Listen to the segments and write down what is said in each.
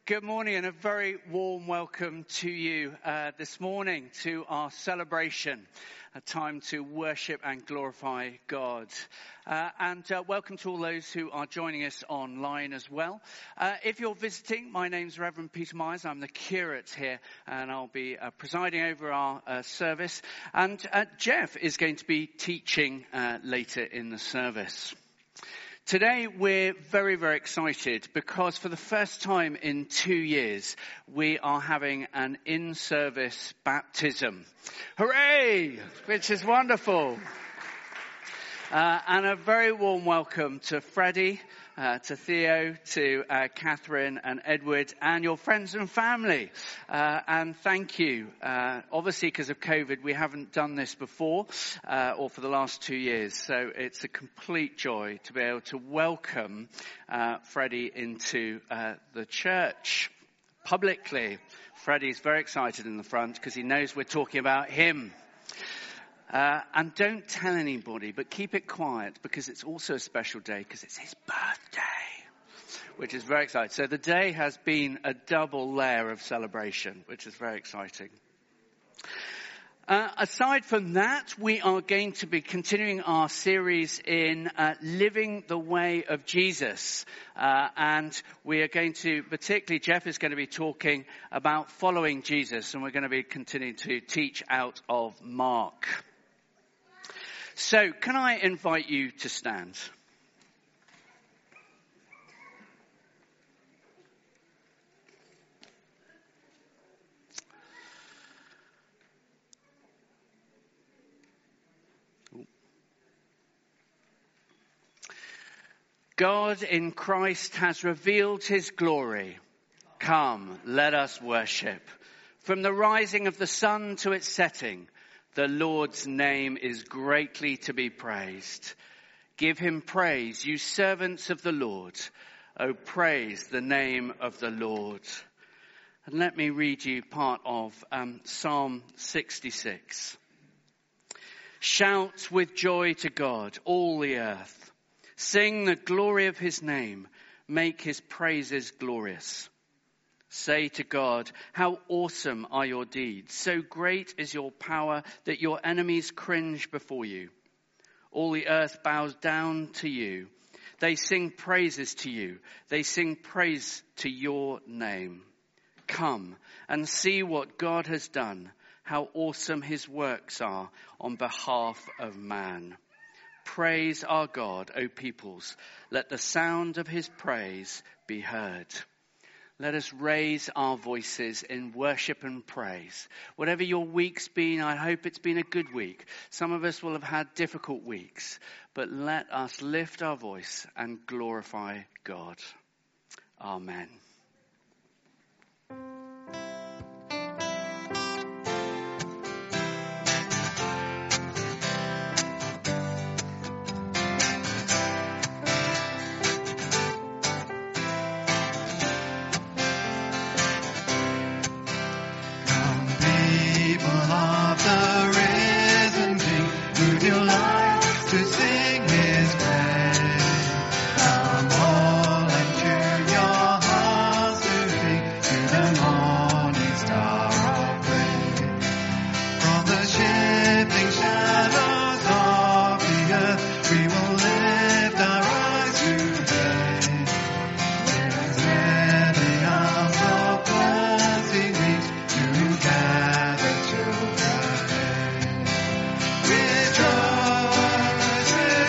Good morning and a very warm welcome to you this morning to our celebration, a time to worship and glorify God. And welcome to all those who are joining us online as well. If you're visiting, my name's Reverend Peter Myers. I'm the curate here and I'll be presiding over our service. And Jeff is going to be teaching later in the service. Today we're very, very excited because for the first time in 2 years we are having an in-service baptism. Hooray! Which is wonderful. And a very warm welcome to Freddie, to Theo, to Catherine and Edward and your friends and family. And thank you. Obviously, because of COVID, we haven't done this before or for the last 2 years. So it's a complete joy to be able to welcome Freddie into the church publicly. Freddie's very excited in the front because he knows we're talking about him. And don't tell anybody, but keep it quiet because it's also a special day because it's his birthday, which is very exciting. So the day has been a double layer of celebration, which is very exciting. Aside from that, we are going to be continuing our series in living the way of Jesus. And we are going to, particularly Jeff is going to be talking about following Jesus. And we're going to be continuing to teach out of Mark. So, can I invite you to stand? God in Christ has revealed his glory. Come, let us worship. From the rising of the sun to its setting, the Lord's name is greatly to be praised. Give him praise, you servants of the Lord. Oh, praise the name of the Lord. And let me read you part of Psalm 66. Shout with joy to God, all the earth. Sing the glory of his name. Make his praises glorious. Say to God, how awesome are your deeds. So great is your power that your enemies cringe before you. All the earth bows down to you. They sing praises to you. They sing praise to your name. Come and see what God has done, how awesome his works are on behalf of man. Praise our God, O peoples. Let the sound of his praise be heard. Let us raise our voices in worship and praise. Whatever your week's been, I hope it's been a good week. Some of us will have had difficult weeks, but let us lift our voice and glorify God. Amen. Rejoice.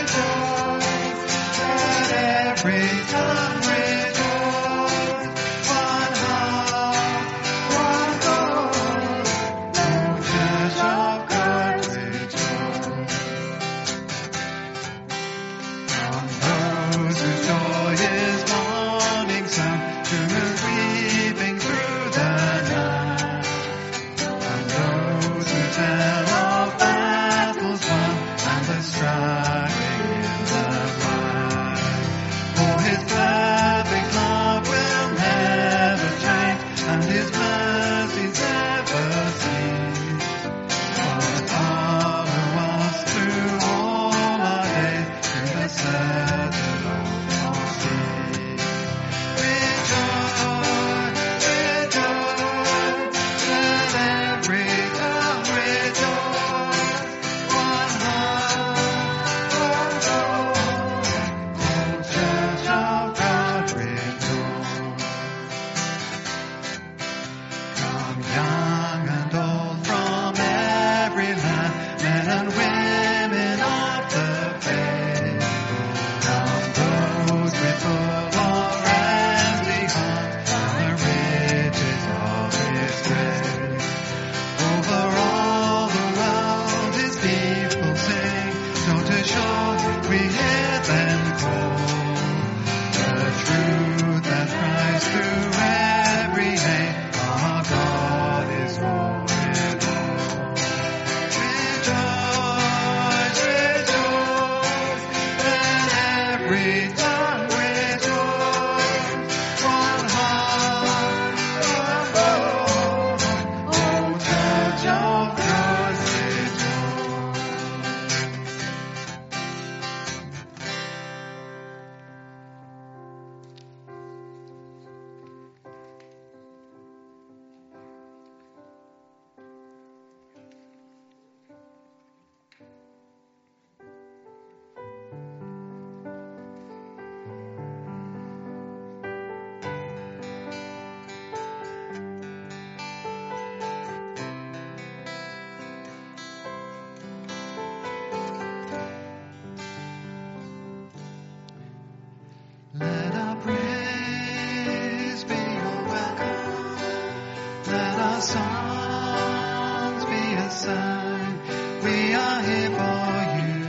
our songs be a sign. We are here for you.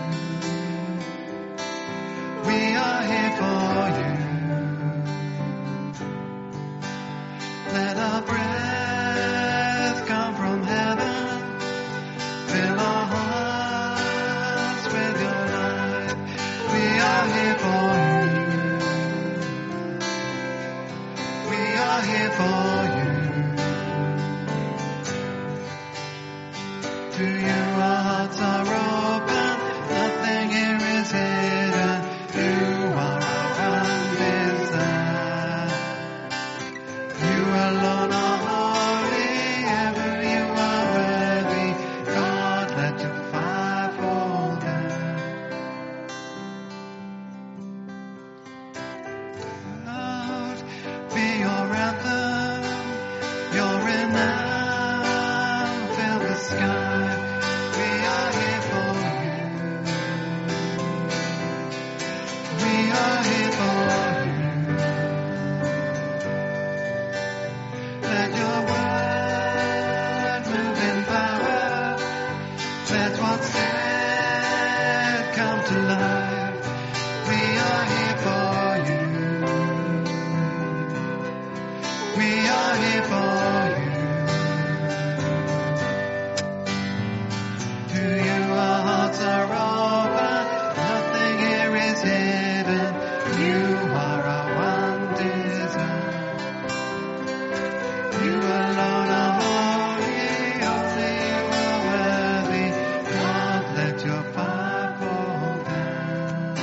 We are here for you. Let our breath come from heaven. Fill our hearts with your light. We are here for you. We are here for you. To you our hearts are open. Nothing here is hidden. You are our one desire. You alone are holy, ever you are worthy. God, let your fire fall down. Lord, be your anthem, your renown, fill the sky. We are here for you. We are here for you. Let your word move in power. Let what's dead come to life. We are here for you. We are here for you. To you our hearts are open. Nothing here is hidden. You are our one desire. You alone are holy, only you are worthy. God, let your fire fall down.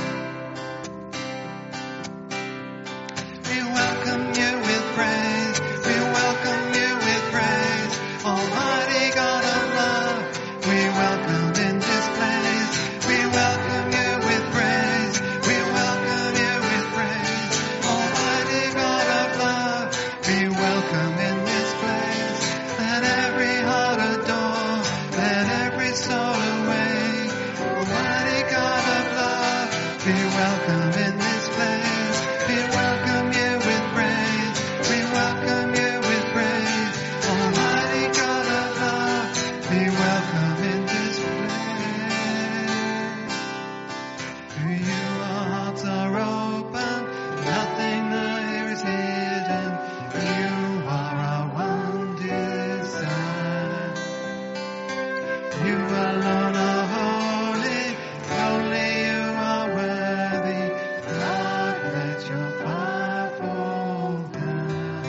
We welcome you with praise. We welcome you with praise. Almighty God of love, we welcome in this place. We welcome you with praise. We welcome you with praise. Almighty God of love, we welcome in this place. Let every heart adore, let every soul awake. Almighty God of love, we welcome in this place. We welcome you with praise. We welcome you with praise. Almighty God of love, we welcome in this place. To you our hearts are open. Nothing here is hidden. You are our one desire. You alone are holy. Only you are worthy. Lord, let your fire fall down.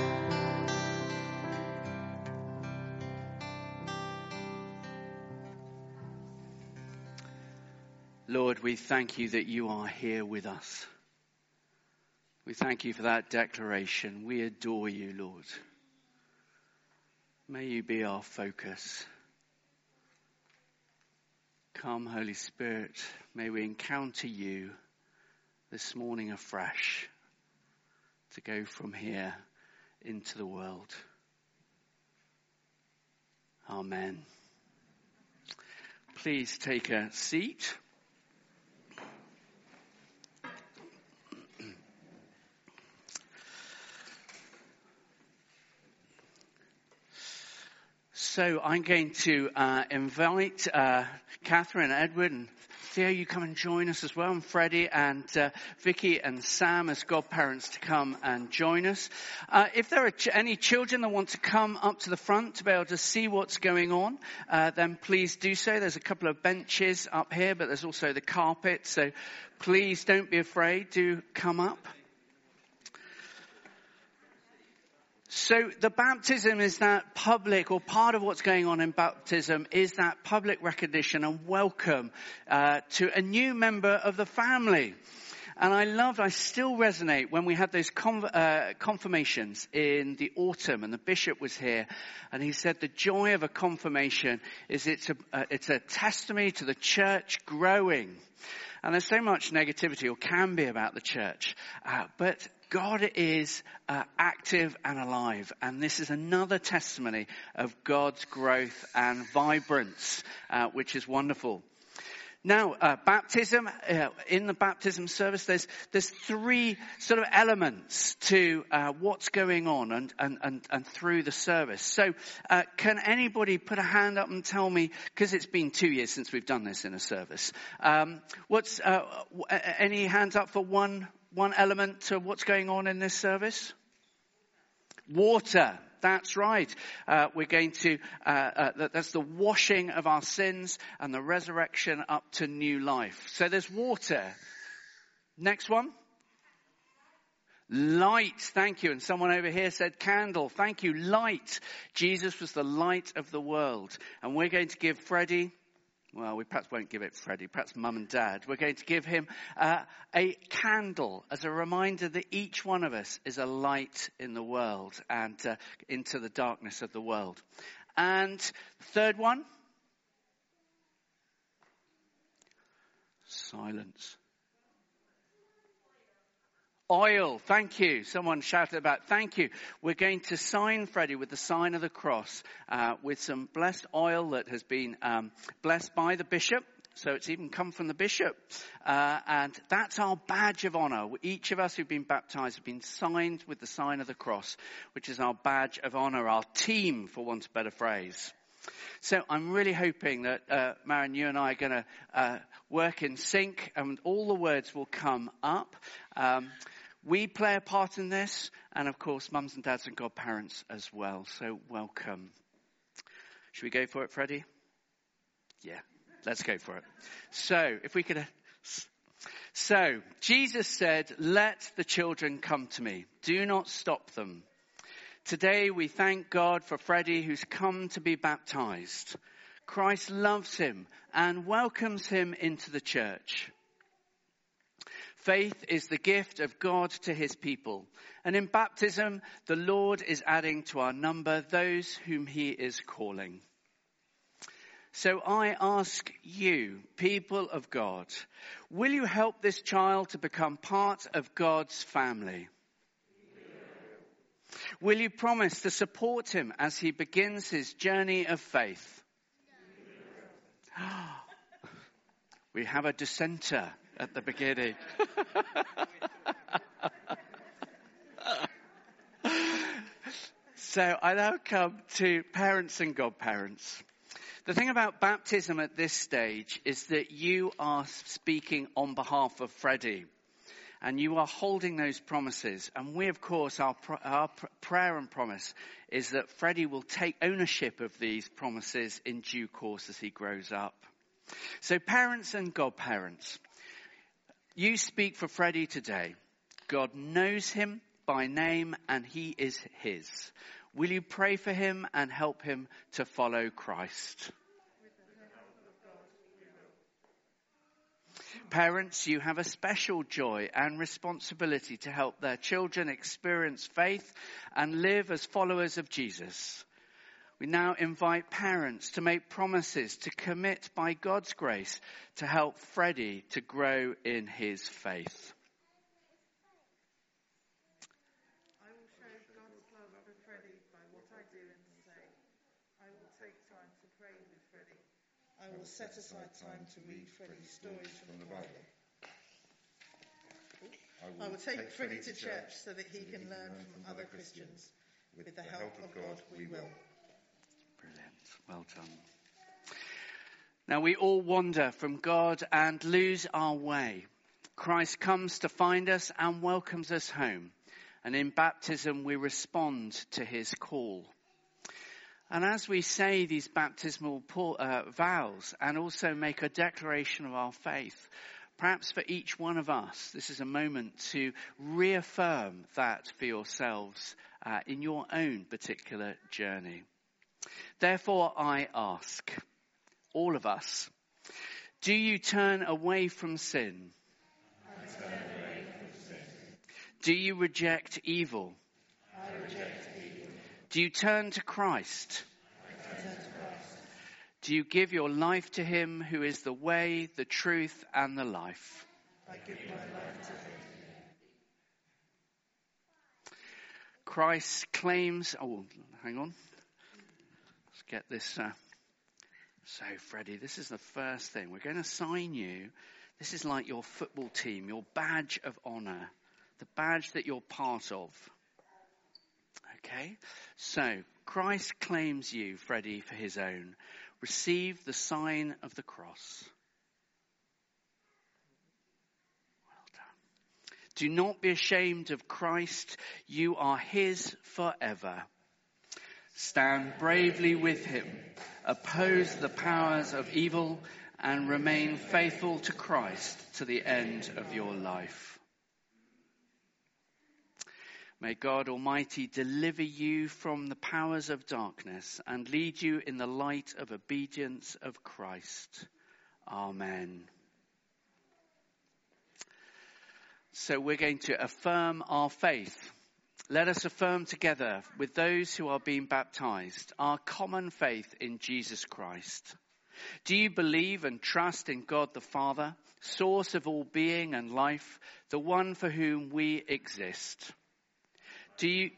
Lord, we thank you that you are here with us. We thank you for that declaration. We adore you, Lord. May you be our focus. Come, Holy Spirit, may we encounter you this morning afresh to go from here into the world. Amen. Please take a seat. So I'm going to invite Catherine, Edward, and Theo, you come and join us as well, and Freddie and Vicky and Sam as godparents to come and join us. If there are any children that want to come up to the front to be able to see what's going on, then please do so. There's a couple of benches up here, but there's also the carpet, so please don't be afraid. Do come up. So the baptism is that public, or part of what's going on in baptism is that public recognition and welcome to a new member of the family. And I still resonate when we had those confirmations in the autumn, and the bishop was here, and he said the joy of a confirmation is it's a testimony to the church growing. And there's so much negativity, or can be, about the church, but God is active and alive, and this is another testimony of God's growth and vibrance, which is wonderful. Now, baptism, in the baptism service, there's three sort of elements to what's going on and through the service. So can anybody put a hand up and tell me, because it's been 2 years since we've done this in a service, what's any hands up for one element to what's going on in this service? Water. That's right. We're going to, that's the washing of our sins and the resurrection up to new life. So there's water. Next one. Light. Thank you. And someone over here said candle. Thank you. Light. Jesus was the light of the world. And we're going to give Freddie, well, we perhaps won't give it Freddie, perhaps mum and dad. We're going to give him a candle as a reminder that each one of us is a light in the world and into the darkness of the world. And third one. Silence. Oil. Thank you. Someone shouted about thank you. We're going to sign Freddie with the sign of the cross with some blessed oil that has been blessed by the bishop. So it's even come from the bishop. And that's our badge of honor. Each of us who've been baptized have been signed with the sign of the cross, which is our badge of honor, our team, for want of a better phrase. So I'm really hoping that, Marion, you and I are going to work in sync and all the words will come up. We play a part in this, and of course, mums and dads and godparents as well. So welcome. Should we go for it, Freddie? Yeah, let's go for it. So, if we could... So, Jesus said, "Let the children come to me. Do not stop them." Today, we thank God for Freddie, who's come to be baptized. Christ loves him and welcomes him into the church. Faith is the gift of God to his people. And in baptism, the Lord is adding to our number those whom he is calling. So I ask you, people of God, will you help this child to become part of God's family? Will you promise to support him as he begins his journey of faith? We have a dissenter at the beginning. So I now come to parents and godparents. The thing about baptism at this stage is that you are speaking on behalf of Freddie. And you are holding those promises. And we, of course, our prayer and promise is that Freddie will take ownership of these promises in due course as he grows up. So parents and godparents, you speak for Freddie today. God knows him by name and he is his. Will you pray for him and help him to follow Christ? Parents, you have a special joy and responsibility to help their children experience faith and live as followers of Jesus. We now invite parents to make promises to commit by God's grace to help Freddie to grow in his faith. I will show God's love for Freddie by what I do and say. I will take time to pray with Freddie. I will set aside time to read Freddie's stories from the Bible. I will take Freddie to church so that he can learn from other Christians. With the help of God, we will. Brilliant. Well done. Now we all wander from God and lose our way. Christ comes to find us and welcomes us home. And in baptism we respond to his call. And as we say these baptismal vows and also make a declaration of our faith, perhaps for each one of us, this is a moment to reaffirm that for yourselves in your own particular journey. Therefore, I ask all of us, do you turn away from sin? I turn away from sin. Do you reject evil? I reject evil. Do you turn to Christ? I turn to Christ. Do you give your life to him who is the way, the truth, and the life? I give my life to him. Christ claims... Oh, hang on. Let's get this So, Freddie, this is the first thing. We're going to sign you. This is like your football team, your badge of honor, the badge that you're part of. Okay? So, Christ claims you, Freddie, for his own. Receive the sign of the cross. Well done. Do not be ashamed of Christ. You are his forever. Stand bravely with him. Oppose the powers of evil and remain faithful to Christ to the end of your life. May God Almighty deliver you from the powers of darkness and lead you in the light of obedience of Christ. Amen. So we're going to affirm our faith. Let us affirm together with those who are being baptized our common faith in Jesus Christ. Do you believe and trust in God the Father, source of all being and life, the one for whom we exist? Do you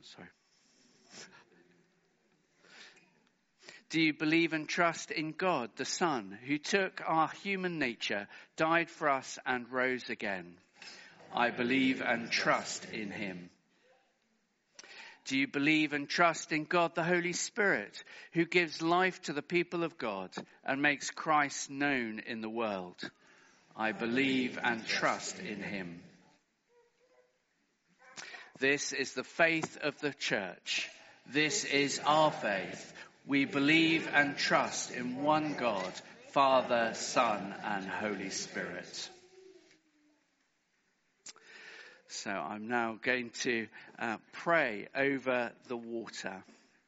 believe and trust in God the Son, who took our human nature, died for us and rose again? I believe and trust in him. Do you believe and trust in God the Holy Spirit, who gives life to the people of God and makes Christ known in the world? I believe and trust in him. This is the faith of the church. This is our faith. We believe and trust in one God, Father, Son, and Holy Spirit. So I'm now going to pray over the water.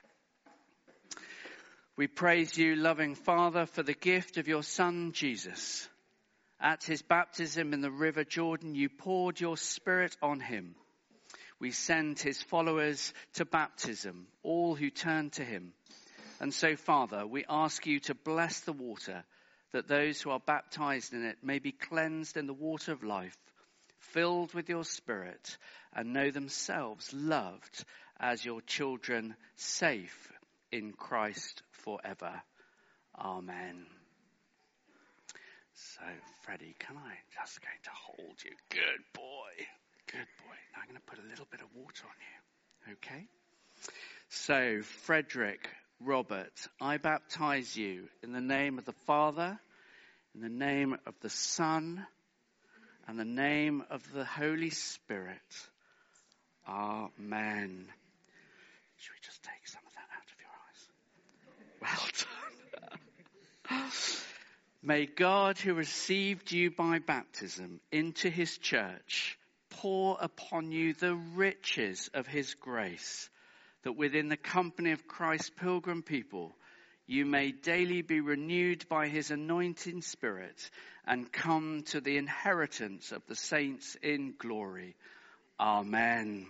We praise you, loving Father, for the gift of your Son, Jesus. At his baptism in the river Jordan, you poured your Spirit on him. We send his followers to baptism, all who turn to him. And so, Father, we ask you to bless the water, that those who are baptized in it may be cleansed in the water of life, filled with your Spirit, and know themselves loved as your children, safe in Christ forever. Amen. So, Freddie, can I just going to hold you? Good boy. Good boy. Now I'm going to put a little bit of water on you. Okay? So, Frederick, Robert, I baptize you in the name of the Father, in the name of the Son, and the name of the Holy Spirit. Amen. Should we just take some of that out of your eyes? Well done. May God, who received you by baptism into his church, pour upon you the riches of his grace, that within the company of Christ's pilgrim people, you may daily be renewed by his anointing Spirit and come to the inheritance of the saints in glory. Amen.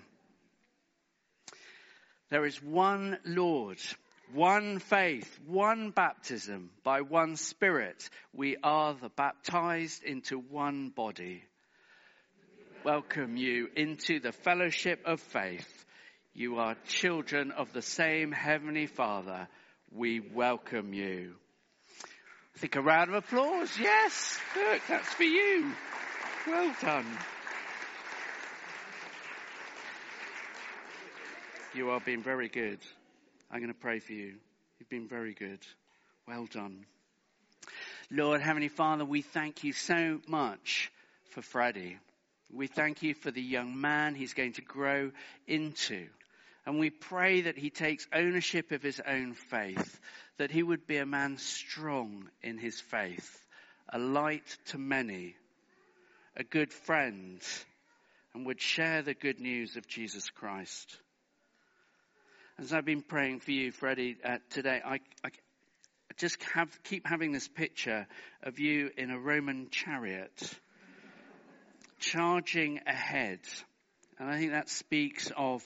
There is one Lord, one faith, one baptism, by one Spirit. We are the baptized into one body. Welcome you into the fellowship of faith. You are children of the same Heavenly Father. We welcome you. I think a round of applause. Yes, look, that's for you. Well done. You are being very good. I'm going to pray for you. You've been very good. Well done. Lord, Heavenly Father, we thank you so much for Freddie. We thank you for the young man he's going to grow into. And we pray that he takes ownership of his own faith, that he would be a man strong in his faith, a light to many, a good friend, and would share the good news of Jesus Christ. As I've been praying for you, Freddie, today, I just keep having this picture of you in a Roman chariot, charging ahead. And I think that speaks of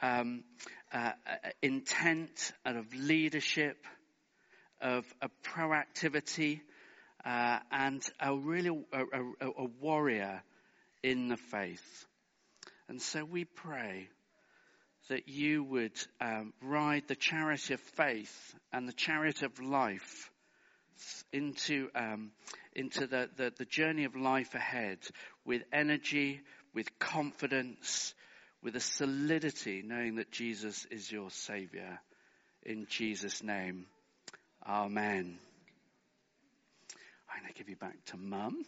intent and of leadership, of a proactivity, and a warrior in the faith. And so we pray that you would ride the chariot of faith and the chariot of life into the journey of life ahead with energy, with confidence, with a solidity, knowing that Jesus is your Saviour. In Jesus' name, amen. I'm going to give you back to Mum.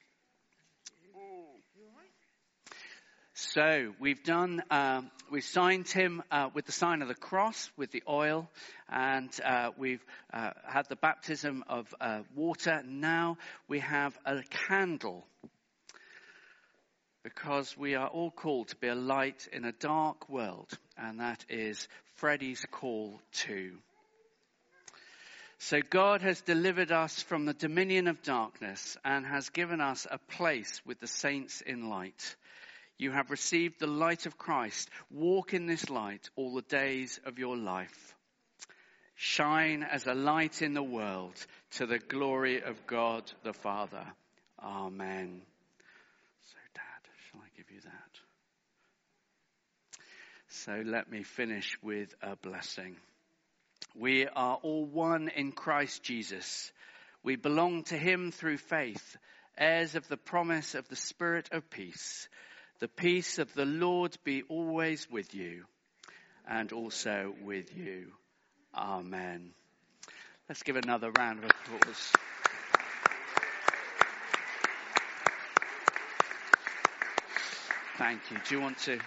So we've signed him with the sign of the cross, with the oil, and we've had the baptism of water. Now we have a candle, because we are all called to be a light in a dark world, and that is Freddie's call too. So God has delivered us from the dominion of darkness and has given us a place with the saints in light. You have received the light of Christ. Walk in this light all the days of your life. Shine as a light in the world to the glory of God the Father. Amen. So, Dad, shall I give you that? So let me finish with a blessing. We are all one in Christ Jesus. We belong to him through faith, heirs of the promise of the Spirit of peace. The peace of the Lord be always with you, and also with you. Amen. Let's give another round of applause. Thank you. Do you want to?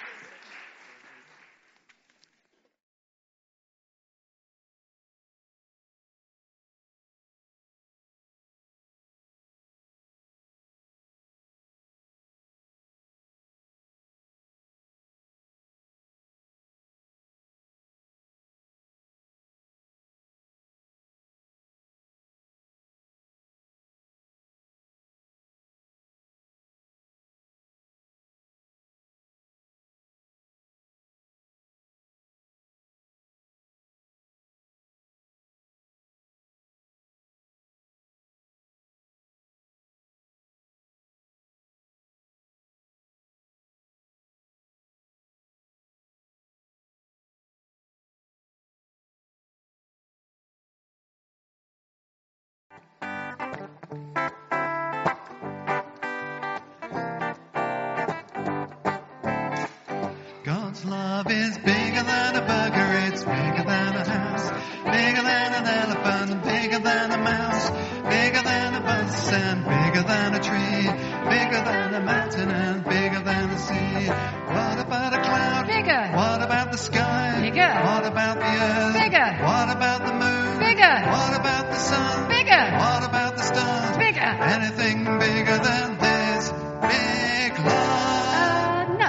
God's love is bigger than a burger, it's bigger than a house, bigger than an elephant, bigger than a mouse, bigger than a bus and bigger than a tree, bigger than a mountain and bigger than the sea. What about a cloud? Bigger. What about the sky? Bigger. What about the earth? Bigger. What about the moon? Bigger. What about the sun? Bigger. What about the stars? Bigger. Anything bigger than this big love? No.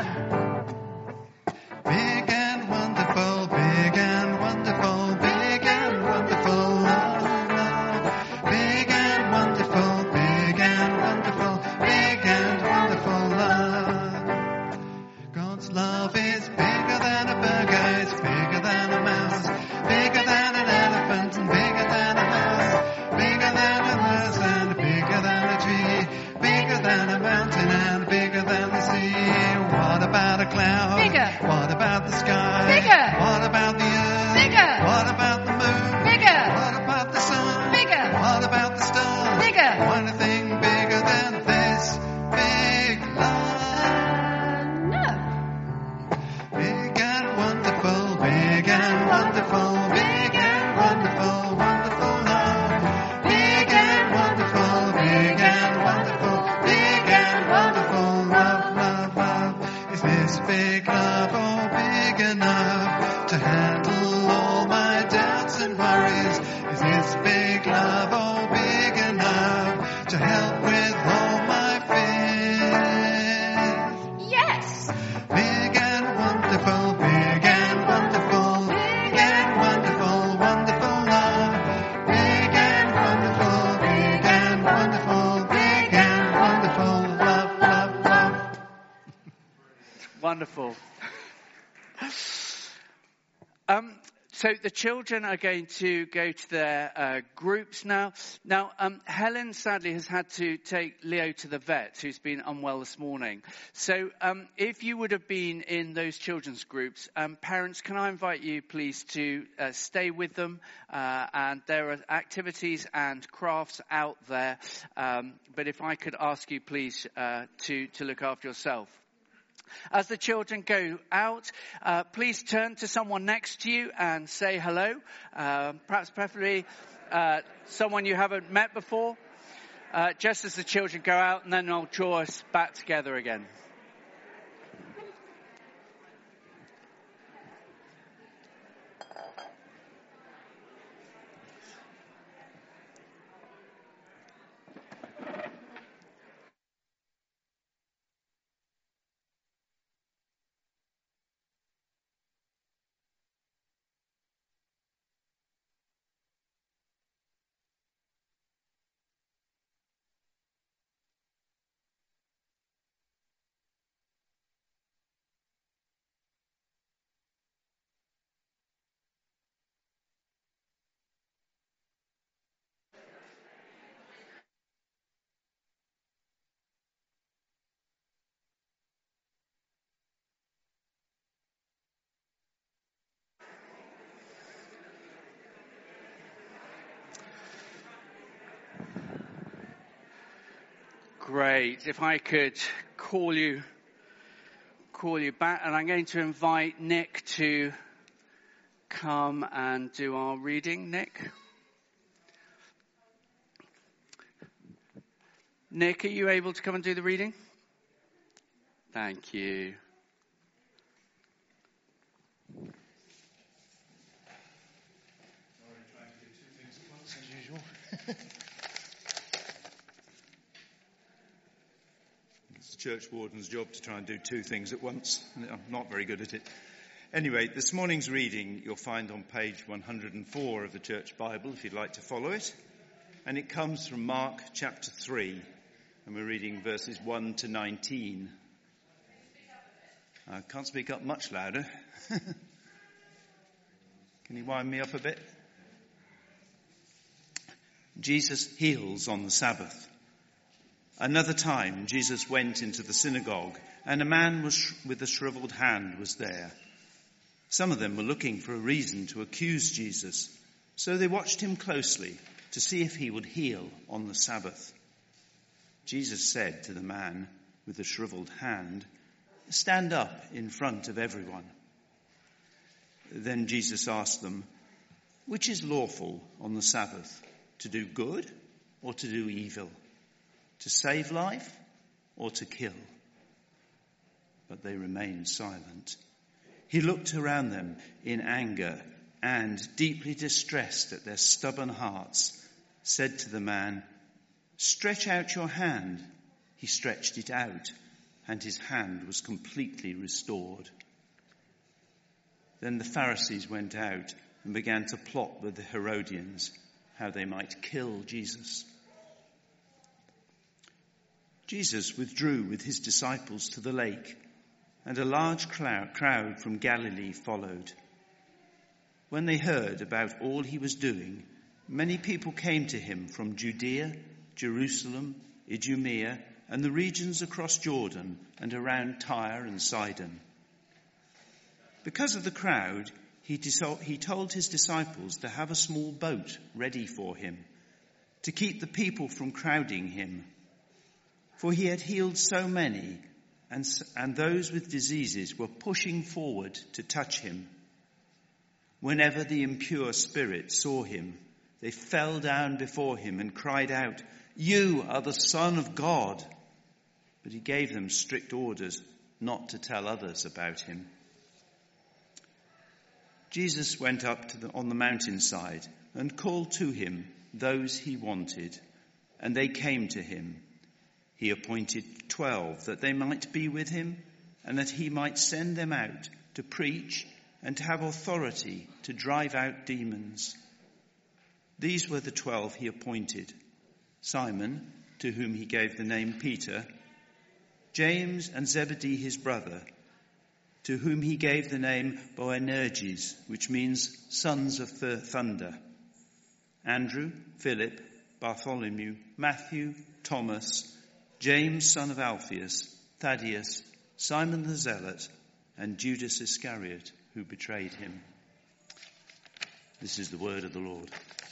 Big and wonderful, big and wonderful, big and wonderful love, love. Big and wonderful, big and wonderful, big and wonderful love. God's love is bigger than a burger, it's bigger than a mouse, bigger than an elephant and bigger than a house, bigger than a mouse and bigger than a tree, bigger than a mountain and bigger than the sea. What about a cloud? Bigger. What about the sky? Bigger. What about the earth? Bigger. What about the moon? Bigger. What about the sun? Bigger. What about the stars? Bigger. Anything bigger than this big love? No. Big and wonderful, big and wonderful, big and wonderful, wonderful love. Big and wonderful, big and wonderful, big and wonderful love, love, love. Is this big love all big enough to handle all my doubts and worries? Is this big love all big enough to help with all my fears? Yes. Big and wonderful, big and wonderful, big and wonderful, wonderful love. Big and wonderful, big and wonderful, big and wonderful love, love, love. Wonderful. So the children are going to go to their groups now. Now, Helen sadly has had to take Leo to the vet, who's been unwell this morning. So if you would have been in those children's groups, parents, can I invite you please to stay with them? And there are activities and crafts out there. But if I could ask you please to look after yourself. As the children go out, please turn to someone next to you and say hello. Perhaps preferably someone you haven't met before. Just as the children go out, and then I'll draw us back together again. Great. If I could call you back, and I'm going to invite Nick to come and do our reading. Nick? Nick, are you able to come and do the reading? Thank you. It's the church warden's job to try and do two things at once. I'm not very good at it. Anyway, this morning's reading you'll find on page 104 of the Church Bible, if you'd like to follow it. And it comes from Mark chapter 3, and we're reading verses 1 to 19. I can't speak up much louder. Can you wind me up a bit? Jesus heals on the Sabbath. Another time, Jesus went into the synagogue, and a man with a shriveled hand was there. Some of them were looking for a reason to accuse Jesus, so they watched him closely to see if he would heal on the Sabbath. Jesus said to the man with the shriveled hand, "Stand up in front of everyone." Then Jesus asked them, "Which is lawful on the Sabbath, to do good or to do evil? To save life or to kill?" But they remained silent. He looked around them in anger and, deeply distressed at their stubborn hearts, said to the man, "Stretch out your hand." He stretched it out, and his hand was completely restored. Then the Pharisees went out and began to plot with the Herodians how they might kill Jesus. Jesus withdrew with his disciples to the lake, and a large crowd from Galilee followed. When they heard about all he was doing, many people came to him from Judea, Jerusalem, Idumea, and the regions across Jordan and around Tyre and Sidon. Because of the crowd, he told his disciples to have a small boat ready for him, to keep the people from crowding him. For he had healed so many, and those with diseases were pushing forward to touch him. Whenever the impure spirits saw him, they fell down before him and cried out, "You are the Son of God." But he gave them strict orders not to tell others about him. Jesus went up on the mountainside and called to him those he wanted, and they came to him. He appointed 12 that they might be with him, and that he might send them out to preach and to have authority to drive out demons. These were the 12 he appointed: Simon, to whom he gave the name Peter, James and Zebedee his brother, to whom he gave the name Boanerges, which means sons of thunder. Andrew, Philip, Bartholomew, Matthew, Thomas, James, son of Alphaeus, Thaddeus, Simon the Zealot, and Judas Iscariot, who betrayed him. This is the word of the Lord.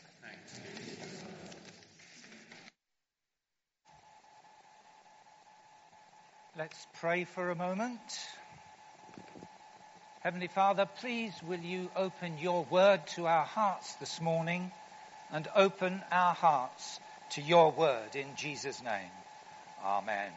Let's pray for a moment. Heavenly Father, please will you open your word to our hearts this morning and open our hearts to your word in Jesus' name. Amen.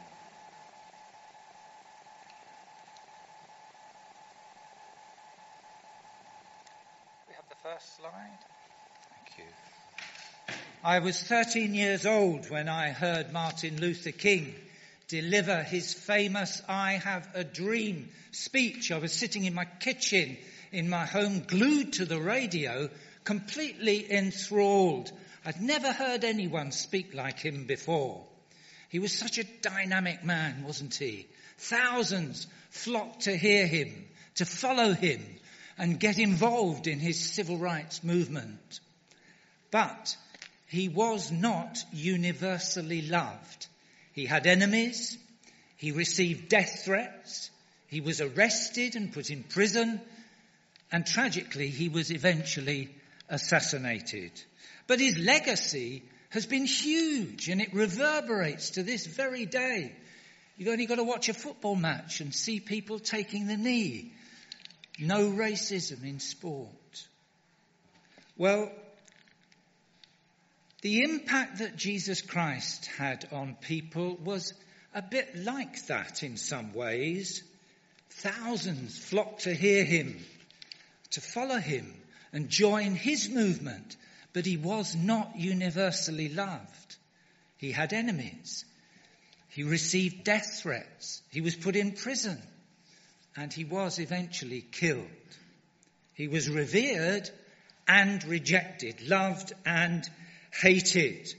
We have the first slide. Thank you. I was 13 years old when I heard Martin Luther King deliver his famous "I Have a Dream" speech. I was sitting in my kitchen in my home, glued to the radio, completely enthralled. I'd never heard anyone speak like him before. He was such a dynamic man, wasn't he? Thousands flocked to hear him, to follow him, and get involved in his civil rights movement. But he was not universally loved. He had enemies, he received death threats, he was arrested and put in prison, and tragically he was eventually assassinated. But his legacy has been huge, and it reverberates to this very day. You've only got to watch a football match and see people taking the knee. No racism in sport. Well, the impact that Jesus Christ had on people was a bit like that in some ways. Thousands flocked to hear him, to follow him and join his movement, but he was not universally loved. He had enemies. He received death threats. He was put in prison, and he was eventually killed. He was revered and rejected, loved and hated.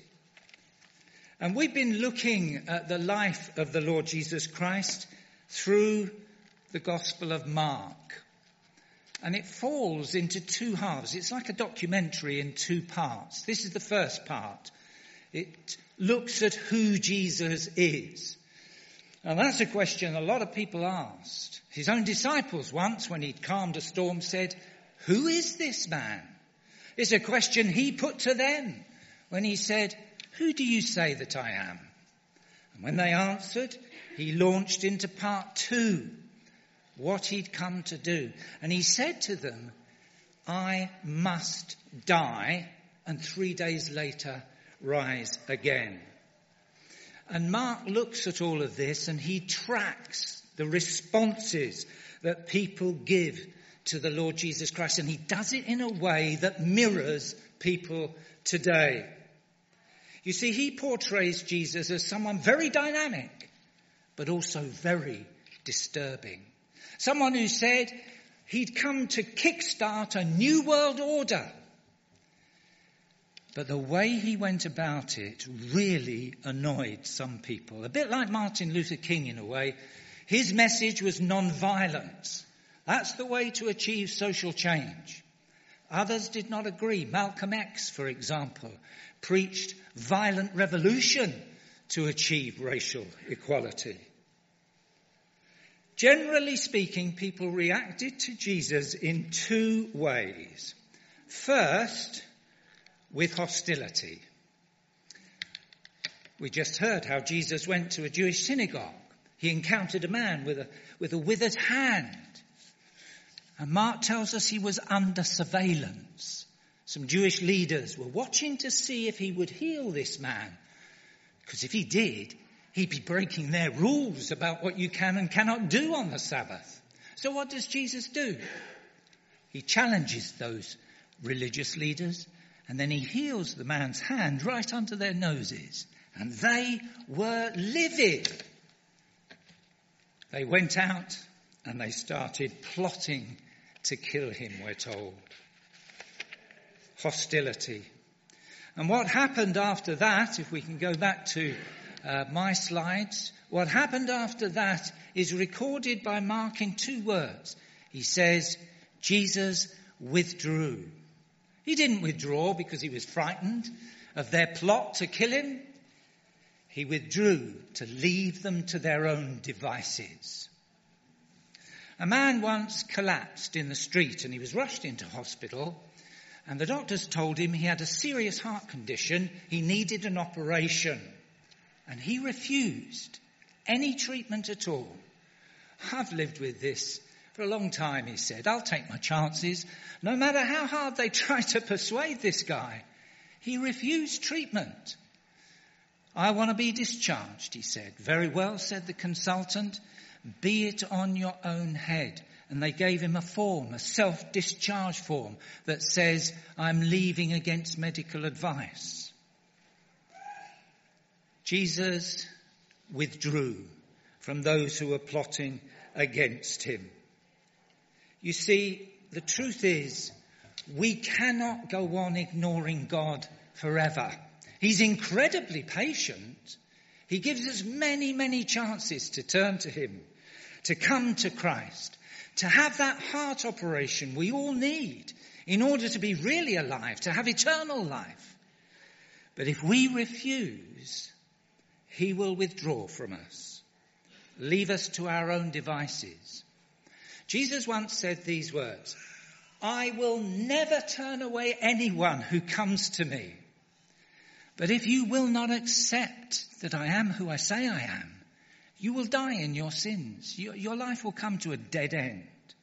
And we've been looking at the life of the Lord Jesus Christ through the Gospel of Mark. And it falls into two halves. It's like a documentary in two parts. This is the first part. It looks at who Jesus is. And that's a question a lot of people asked. His own disciples once, when he'd calmed a storm, said, "Who is this man?" It's a question he put to them when he said, "Who do you say that I am?" And when they answered, he launched into part two, what he'd come to do. And he said to them, "I must die and 3 days later rise again." And Mark looks at all of this and he tracks the responses that people give to the Lord Jesus Christ. And he does it in a way that mirrors people today. You see, he portrays Jesus as someone very dynamic, but also very disturbing. Someone who said he'd come to kickstart a new world order. But the way he went about it really annoyed some people. A bit like Martin Luther King in a way. His message was non-violence. That's the way to achieve social change. Others did not agree. Malcolm X, for example, preached violent revolution to achieve racial equality. Generally speaking, people reacted to Jesus in two ways. First, with hostility. We just heard how Jesus went to a Jewish synagogue. He encountered a man with a withered hand. And Mark tells us he was under surveillance. Some Jewish leaders were watching to see if he would heal this man. Because if he did, he'd be breaking their rules about what you can and cannot do on the Sabbath. So what does Jesus do? He challenges those religious leaders, and then he heals the man's hand right under their noses. And they were livid. They went out and they started plotting to kill him, we're told. Hostility. And what happened after that, if we can go back to my slides. What happened after that is recorded by Mark in 2 words. He says, Jesus withdrew. He didn't withdraw because he was frightened of their plot to kill him. He withdrew to leave them to their own devices. A man once collapsed in the street and he was rushed into hospital, and the doctors told him he had a serious heart condition. He needed an operation, and he refused any treatment at all. I've lived with this for a long time, he said. I'll take my chances, no matter how hard they try to persuade this guy. He refused treatment. I want to be discharged, he said. Very well, said the consultant. Be it on your own head. And they gave him a form, a self-discharge form that says, I'm leaving against medical advice. Jesus withdrew from those who were plotting against him. You see, the truth is, we cannot go on ignoring God forever. He's incredibly patient. He gives us many, many chances to turn to him, to come to Christ, to have that heart operation we all need in order to be really alive, to have eternal life. But if we refuse, he will withdraw from us, leave us to our own devices. Jesus once said these words, I will never turn away anyone who comes to me. But if you will not accept that I am who I say I am, you will die in your sins. Your life will come to a dead end.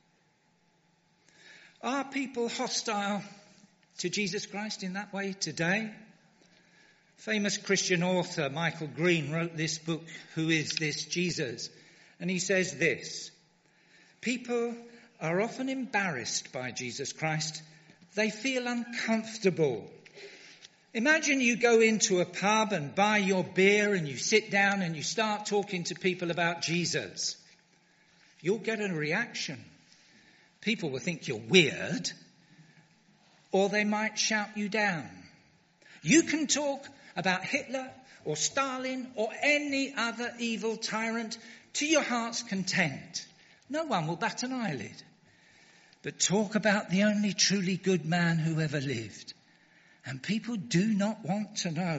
Are people hostile to Jesus Christ in that way today? Famous Christian author Michael Green wrote this book, Who Is This Jesus? And he says this, people are often embarrassed by Jesus Christ. They feel uncomfortable. Imagine you go into a pub and buy your beer and you sit down and you start talking to people about Jesus. You'll get a reaction. People will think you're weird, or they might shout you down. You can talk about Hitler or Stalin or any other evil tyrant to your heart's content. No one will bat an eyelid. But talk about the only truly good man who ever lived, and people do not want to know.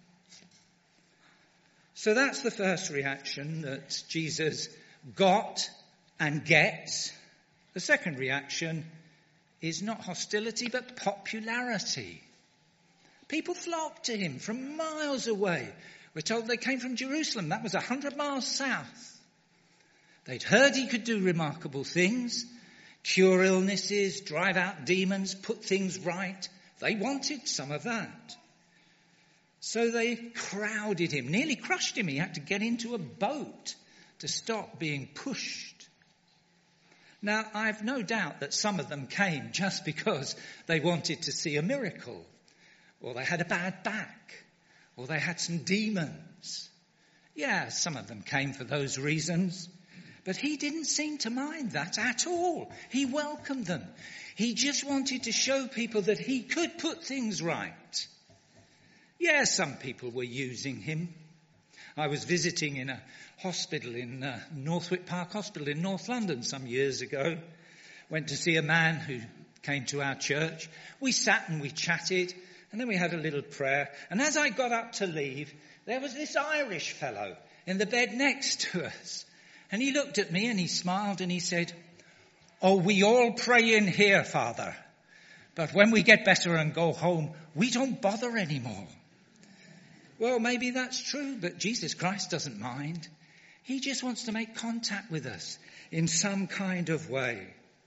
So that's the first reaction that Jesus got and gets. The second reaction is not hostility, but popularity. People flocked to him from miles away. We're told they came from Jerusalem. That was 100 miles south. They'd heard he could do remarkable things, cure illnesses, drive out demons, put things right. They wanted some of that. So they crowded him, nearly crushed him. He had to get into a boat to stop being pushed. Now, I've no doubt that some of them came just because they wanted to see a miracle, or they had a bad back, or they had some demons. Yeah, some of them came for those reasons. But he didn't seem to mind that at all. He welcomed them. He just wanted to show people that he could put things right. Yeah, some people were using him. I was visiting in a hospital in Northwick Park Hospital in North London some years ago. Went to see a man who came to our church. We sat and we chatted, and then we had a little prayer. And as I got up to leave, there was this Irish fellow in the bed next to us. And he looked at me and he smiled and he said, "Oh, we all pray in here, Father. But when we get better and go home, we don't bother anymore." Well, maybe that's true, but Jesus Christ doesn't mind. He just wants to make contact with us in some kind of way.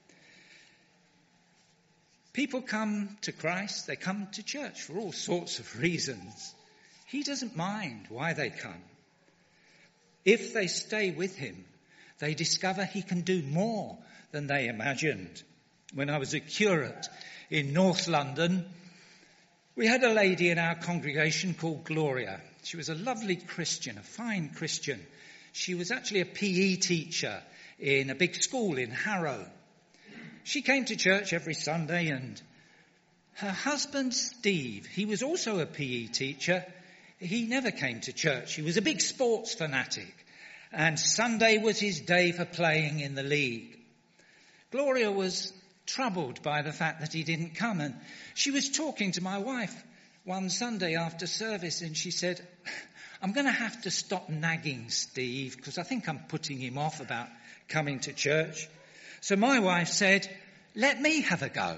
People come to Christ, they come to church for all sorts of reasons. He doesn't mind why they come. If they stay with him, they discover he can do more than they imagined. When I was a curate in North London, we had a lady in our congregation called Gloria. She was a lovely Christian, a fine Christian. She was actually a PE teacher in a big school in Harrow. She came to church every Sunday, and her husband, Steve, he was also a PE teacher. he never came to church. He was a big sports fanatic, and Sunday was his day for playing in the league. Gloria was troubled by the fact that he didn't come, and she was talking to my wife one Sunday after service, and she said, I'm going to have to stop nagging Steve because I think I'm putting him off about coming to church. So my wife said, let me have a go.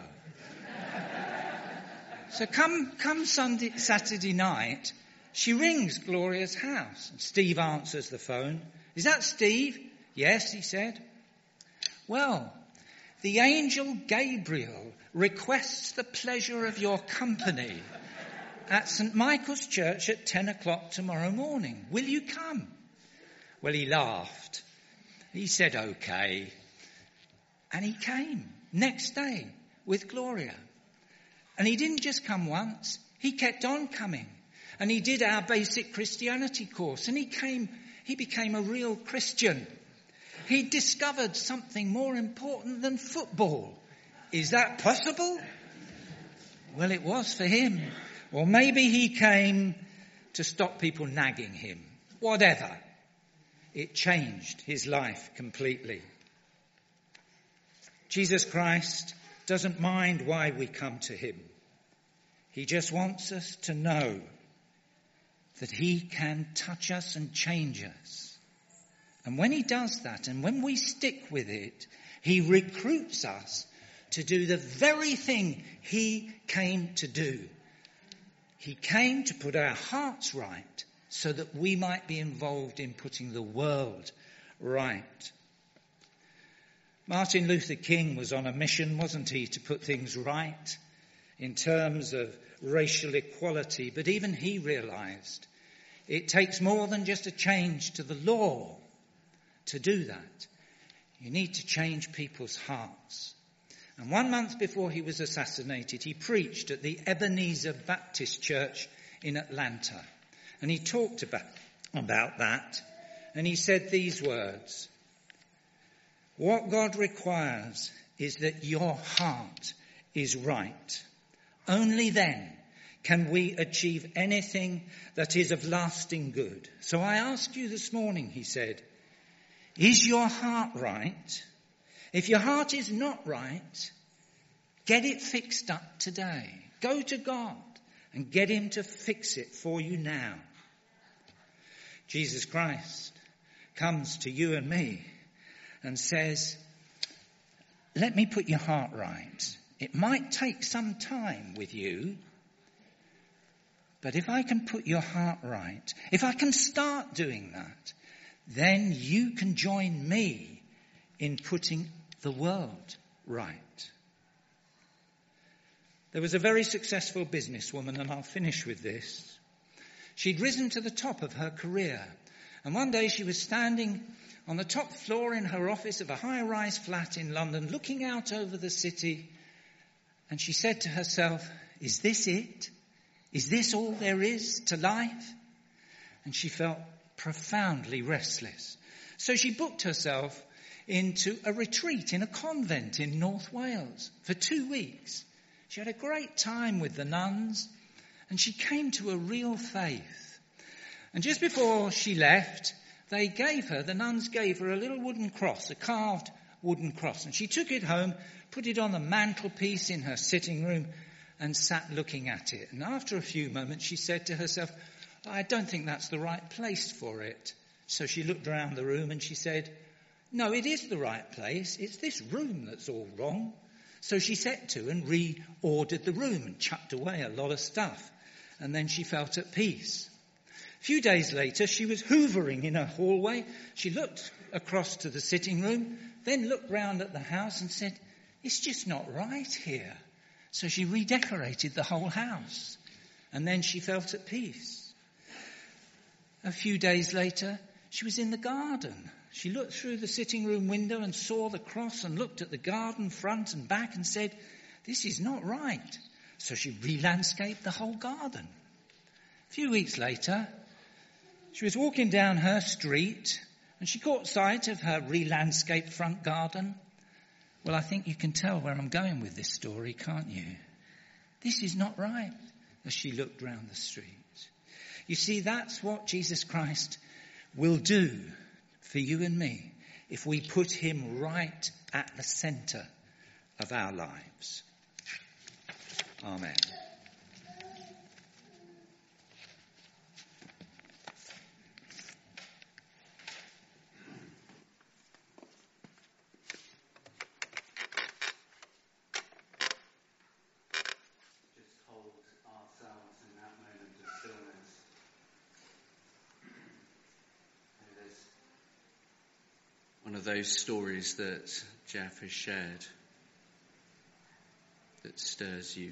So come Saturday night, she rings Gloria's house. And Steve answers the phone. Is that Steve? Yes, he said. Well, the angel Gabriel requests the pleasure of your company at St. Michael's Church at 10 o'clock tomorrow morning. Will you come? Well, he laughed. He said, okay. And he came next day with Gloria. And he didn't just come once. He kept on coming. And he did our basic Christianity course. And he became a real Christian. He discovered something more important than football. Is that possible? Well, it was for him. Or maybe he came to stop people nagging him. Whatever. It changed his life completely. Jesus Christ doesn't mind why we come to him. He just wants us to know that he can touch us and change us. And when he does that, and when we stick with it, he recruits us to do the very thing he came to do. He came to put our hearts right so that we might be involved in putting the world right. Martin Luther King was on a mission, wasn't he, to put things right in terms of racial equality. But even he realized it takes more than just a change to the law to do that. You need to change people's hearts. And 1 month before he was assassinated, he preached at the Ebenezer Baptist Church in Atlanta. And he talked about that. And he said these words: what God requires is that your heart is right. Only then can we achieve anything that is of lasting good. So I ask you this morning, he said, is your heart right? If your heart is not right, get it fixed up today. Go to God and get him to fix it for you now. Jesus Christ comes to you and me and says, let me put your heart right. It might take some time with you, but if I can put your heart right, if I can start doing that, then you can join me in putting the world right. There was a very successful businesswoman, and I'll finish with this. She'd risen to the top of her career, and one day she was standing on the top floor in her office of a high-rise flat in London, looking out over the city, and she said to herself, is this it? Is this all there is to life? And she felt profoundly restless. So she booked herself into a retreat in a convent in North Wales for 2 weeks. She had a great time with the nuns, and she came to a real faith. And just before she left, the nuns gave her a little wooden cross, a carved wooden cross. And she took it home, put it on the mantelpiece in her sitting room, and sat looking at it. And after a few moments, she said to herself, I don't think that's the right place for it. So she looked around the room and she said, no, it is the right place. It's this room that's all wrong. So she set to and reordered the room and chucked away a lot of stuff. And then she felt at peace. A few days later, she was hoovering in her hallway. She looked across to the sitting room, then looked round at the house and said, it's just not right here. So she redecorated the whole house. And then she felt at peace. A few days later, she was in the garden. She looked through the sitting room window and saw the cross and looked at the garden front and back and said, this is not right. So she re-landscaped the whole garden. A few weeks later, she was walking down her street and she caught sight of her re-landscaped front garden. Well, I think you can tell where I'm going with this story, can't you? This is not right, as she looked round the street. You see, that's what Jesus Christ will do for you and me if we put him right at the centre of our lives. Amen. One of those stories that Jeff has shared that stirs you.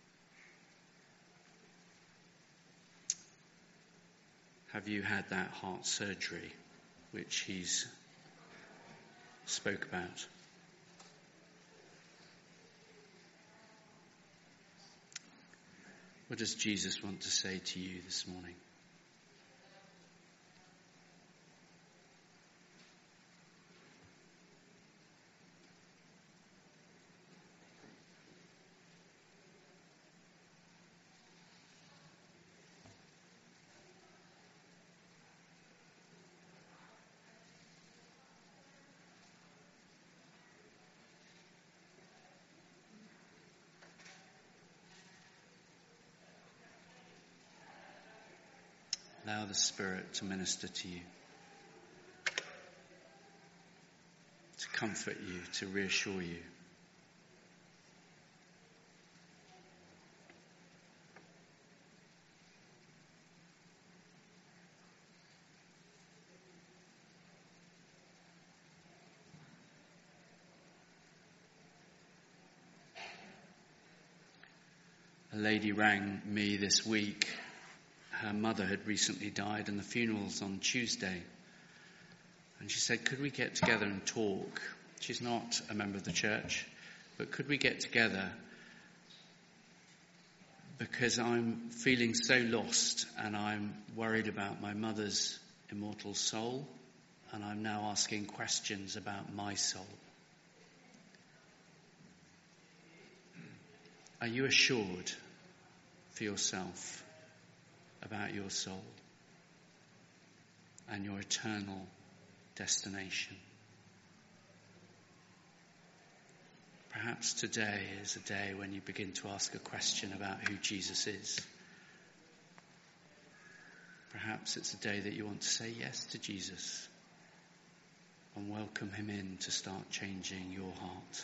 Have you had that heart surgery which he's spoke about? What does Jesus want to say to you this morning? Allow the Spirit to minister to you, to comfort you, to reassure you. A lady rang me this week. Her mother had recently died and the funeral's on Tuesday. And she said, could we get together and talk? She's not a member of the church, but could we get together? Because I'm feeling so lost and I'm worried about my mother's immortal soul, and I'm now asking questions about my soul. Are you assured for yourself about your soul and your eternal destination? Perhaps today is a day when you begin to ask a question about who Jesus is. Perhaps it's a day that you want to say yes to Jesus and welcome him in to start changing your heart.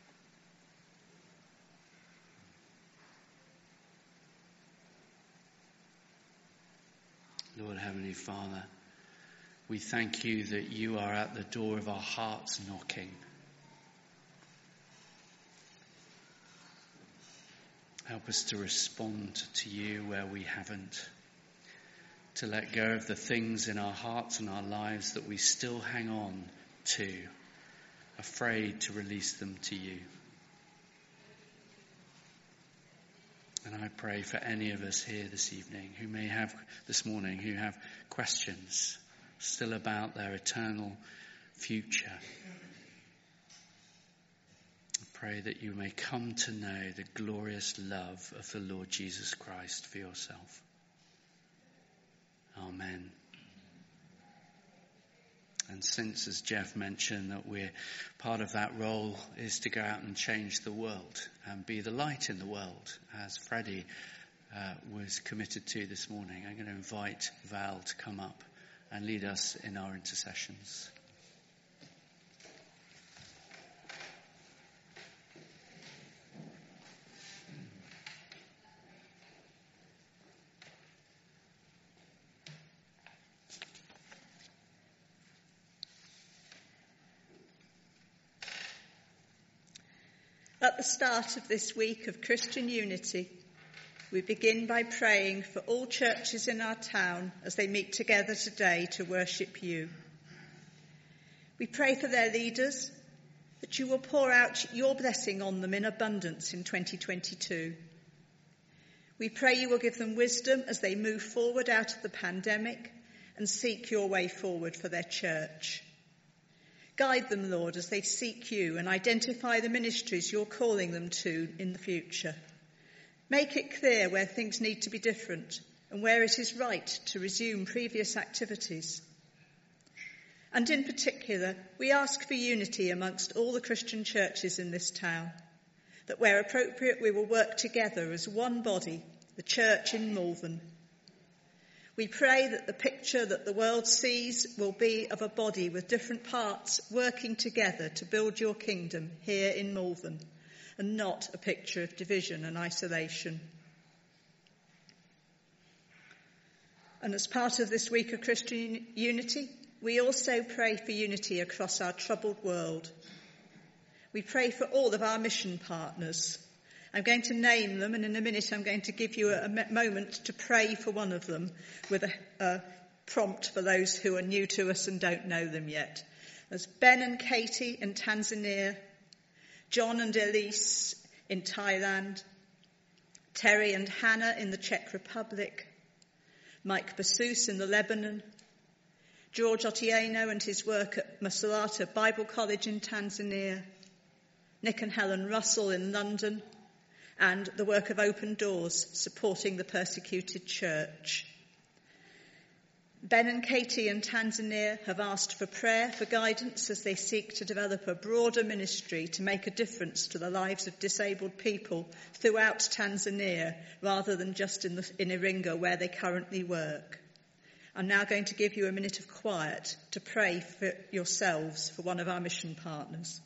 Lord Heavenly Father, we thank you that you are at the door of our hearts knocking. Help us to respond to you where we haven't, to let go of the things in our hearts and our lives that we still hang on to, afraid to release them to you. And I pray for any of us here this evening who may have, this morning, who have questions still about their eternal future. I pray that you may come to know the glorious love of the Lord Jesus Christ for yourself. Amen. And since, as Jeff mentioned, that we're part of that role is to go out and change the world and be the light in the world, as Freddie was committed to this morning, I'm going to invite Val to come up and lead us in our intercessions. At the start of this week of Christian unity, we begin by praying for all churches in our town as they meet together today to worship you. We pray for their leaders, that you will pour out your blessing on them in abundance in 2022. We pray you will give them wisdom as they move forward out of the pandemic and seek your way forward for their church. Guide them, Lord, as they seek you and identify the ministries you're calling them to in the future. Make it clear where things need to be different and where it is right to resume previous activities. And in particular, we ask for unity amongst all the Christian churches in this town, that where appropriate we will work together as one body, the church in Malvern. We pray that the picture that the world sees will be of a body with different parts working together to build your kingdom here in Malvern, and not a picture of division and isolation. And as part of this week of Christian unity, we also pray for unity across our troubled world. We pray for all of our mission partners. I'm going to name them, and in a minute I'm going to give you a moment to pray for one of them with a prompt for those who are new to us and don't know them yet. There's Ben and Katie in Tanzania, John and Elise in Thailand, Terry and Hannah in the Czech Republic, Mike Basus in the Lebanon, George Otieno and his work at Masalata Bible College in Tanzania, Nick and Helen Russell in London, and the work of Open Doors, supporting the persecuted church. Ben and Katie in Tanzania have asked for prayer for guidance as they seek to develop a broader ministry to make a difference to the lives of disabled people throughout Tanzania, rather than just in Iringa where they currently work. I'm now going to give you a minute of quiet to pray for yourselves for one of our mission partners.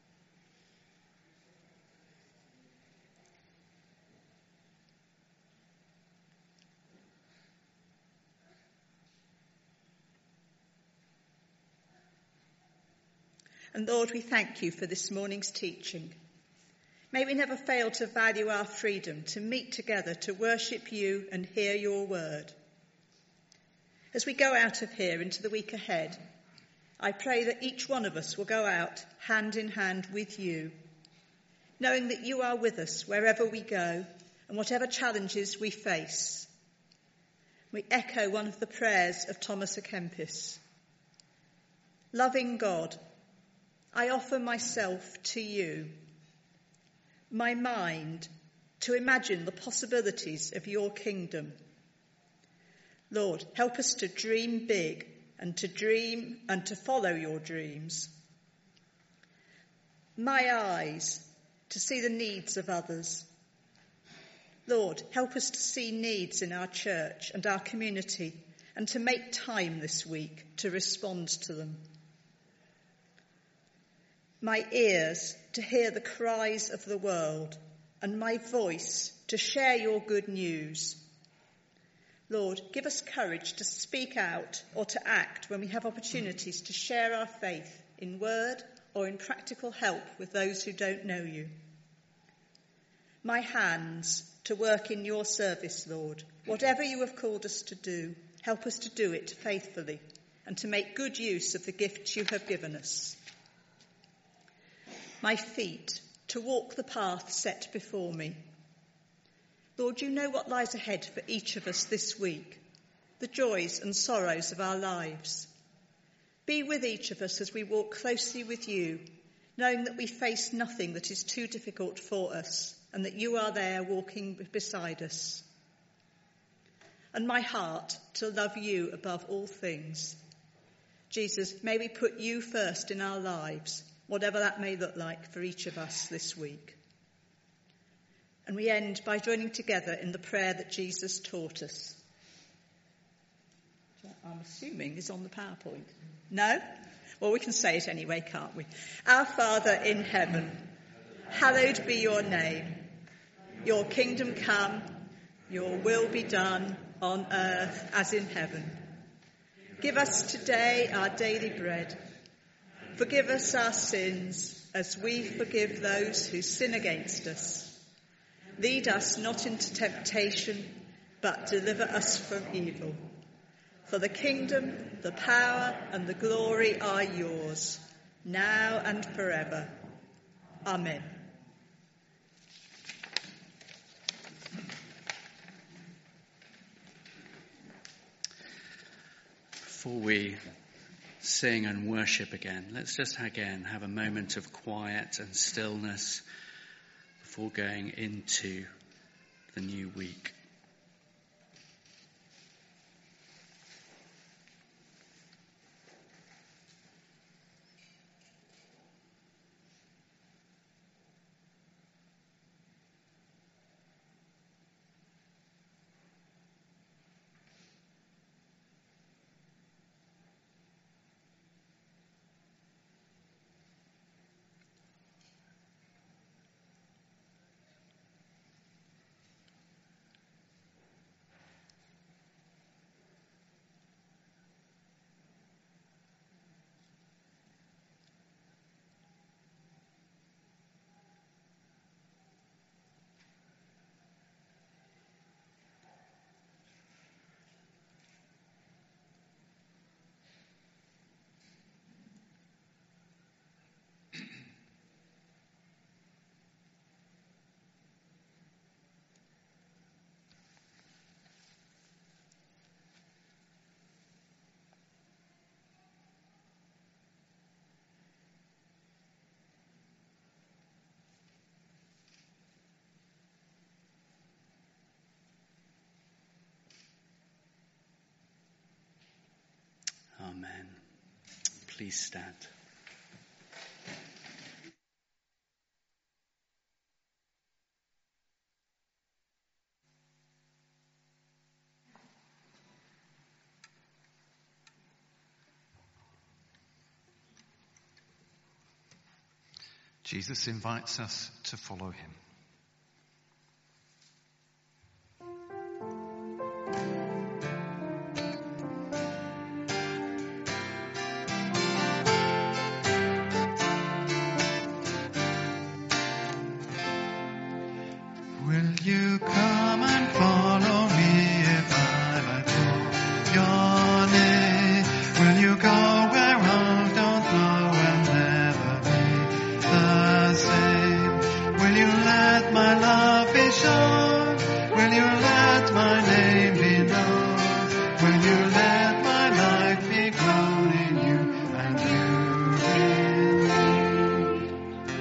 And Lord, we thank you for this morning's teaching. May we never fail to value our freedom to meet together, to worship you and hear your word. As we go out of here into the week ahead, I pray that each one of us will go out hand in hand with you, knowing that you are with us wherever we go and whatever challenges we face. We echo one of the prayers of Thomas à Kempis. Loving God, I offer myself to you, my mind, to imagine the possibilities of your kingdom. Lord, help us to dream big and to follow your dreams. My eyes, to see the needs of others. Lord, help us to see needs in our church and our community and to make time this week to respond to them. My ears to hear the cries of the world, and my voice to share your good news. Lord, give us courage to speak out or to act when we have opportunities to share our faith in word or in practical help with those who don't know you. My hands to work in your service, Lord. Whatever you have called us to do, help us to do it faithfully and to make good use of the gifts you have given us. My feet to walk the path set before me. Lord, you know what lies ahead for each of us this week, the joys and sorrows of our lives. Be with each of us as we walk closely with you, knowing that we face nothing that is too difficult for us and that you are there walking beside us. And my heart to love you above all things. Jesus, may we put you first in our lives, whatever that may look like for each of us this week. And we end by joining together in the prayer that Jesus taught us. I'm assuming is on the PowerPoint. No? Well, we can say it anyway, can't we? Our Father in heaven, hallowed be your name. Your kingdom come, your will be done on earth as in heaven. Give us today our daily bread. Forgive us our sins as we forgive those who sin against us. Lead us not into temptation, but deliver us from evil. For the kingdom, the power, and the glory are yours, now and forever. Amen. Before we sing and worship again, let's just again have a moment of quiet and stillness before going into the new week. Please stand. Jesus invites us to follow him. Will you come and follow me if I call your name? Will you go where I don't know and never be the same? Will you let my love be shown? Will you let my name be known? Will you let my life be grown in you and you in me?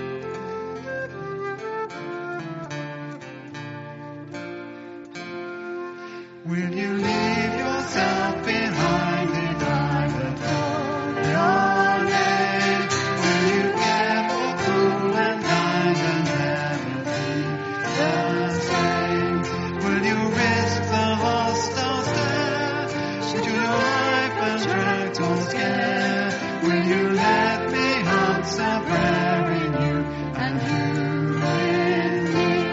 Will you leave yourself behind if I will call your name? Will you care for cool and kind and never be the same? Will you risk the hostile stare? Should your life attract or scare? Will you let me answer prayer in you and you in me?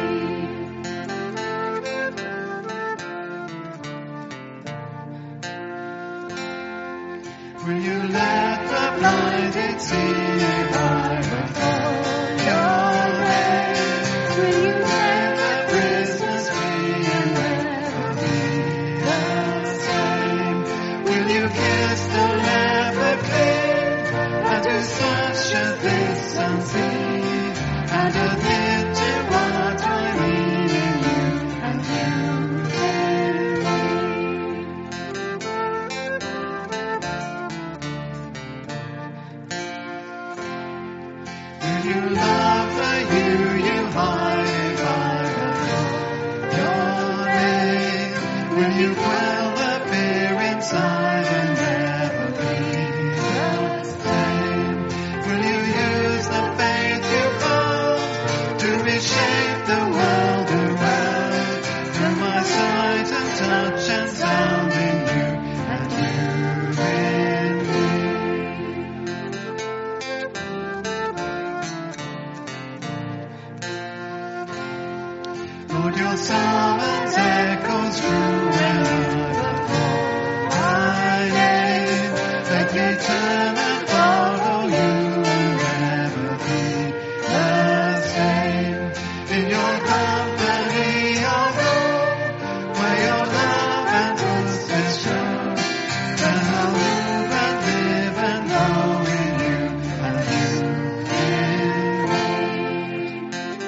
Will you let the blinded see if I will call your name? Will you let the prisoners free and never be the same? Will you kiss the leper clean and do such as this unseen and admit to what I mean in you and you in me? Will you love the you hide if I will call your name? Will you quell the fear inside and never be the same? Will you use the faith you found to reshape the world around? Through my sight and touch and sound in you and you in me. Lord, your servant echoes through whenever my name. Let me turn and follow you and never be the same. In your company I'll go, where your love and truth is shown. Then I'll move and live and know in you and you in me.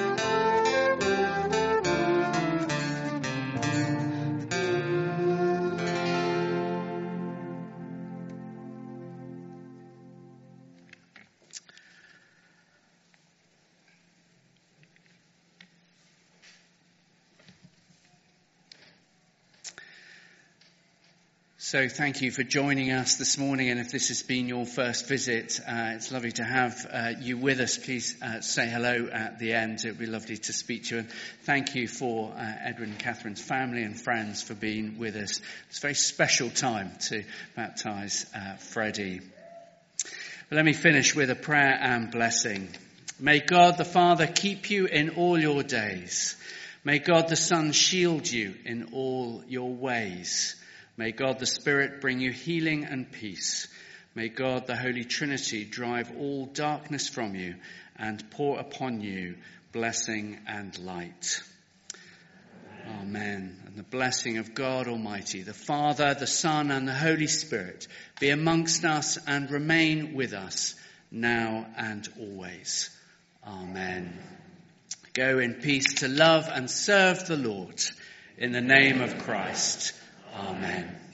So thank you for joining us this morning, and if this has been your first visit, it's lovely to have you with us. Please say hello at the end. It would be lovely to speak to you. And thank you for Edwin and Catherine's family and friends for being with us. It's a very special time to baptise Freddie. But let me finish with a prayer and blessing. May God the Father keep you in all your days. May God the Son shield you in all your ways. May God the Spirit bring you healing and peace. May God the Holy Trinity drive all darkness from you and pour upon you blessing and light. Amen. And the blessing of God Almighty, the Father, the Son, and the Holy Spirit be amongst us and remain with us now and always. Amen. Go in peace to love and serve the Lord. In the name of Christ. Amen.